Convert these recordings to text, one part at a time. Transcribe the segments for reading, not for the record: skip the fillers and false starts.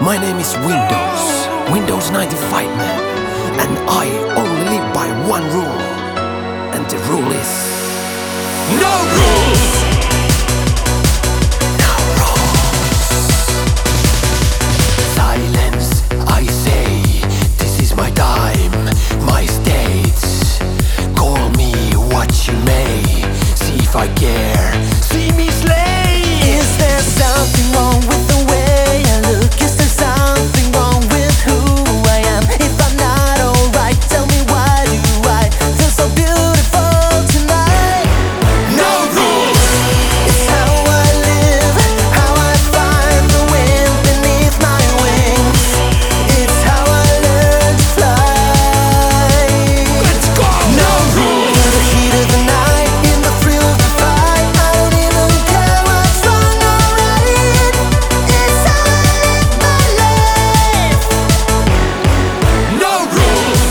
My name is Windows 95 man, and I only live by one rule, and the rule is no rules! No rules! Silence, I say, this is my time, my stage. Call me what you may, see if I care, see me slay! Is there something wrong with the way I look? Is there something wrong with who I am? If I'm not alright, tell me why do I feel so beautiful tonight? No rules! It's how I live, how I find the wind beneath my wings. It's how I learn to fly. Let's go! No rules! In the heat of the night, in the thrill of the fight, I don't even care what's wrong or right. It's how I live my life. No rules!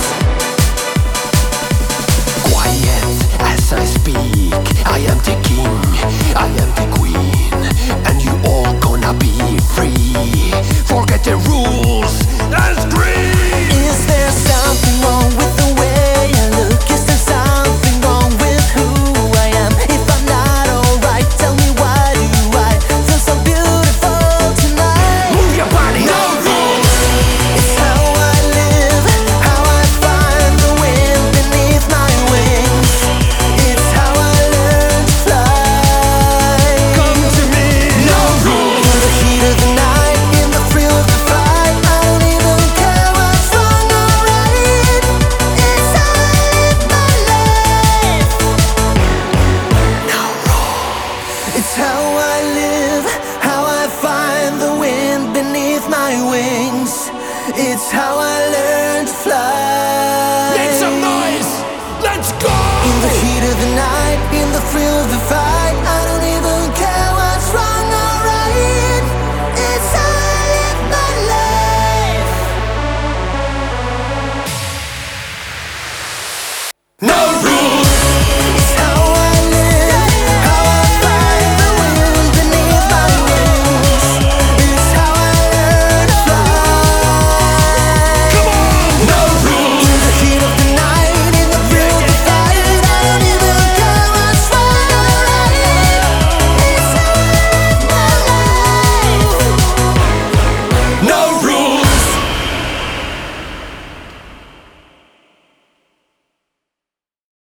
Quiet as I speak, I am the king, I am the queen, and you all gonna be free. Forget the rules and scream! Is there something wrong with the way I look? Is there something wrong with who I am? If I'm not alright, tell me why do I feel so beautiful tonight? Move your body! No rules! It's how I live, how I find the wind beneath my wings. It's how I learn to fly. Come to me! No rules! In the heat of the night, in the thrill of the fight, I don't even care what's wrong or right. It's how I live my life. No rules! It's how I live, how I find the wind beneath my wings. It's how I learn to fly.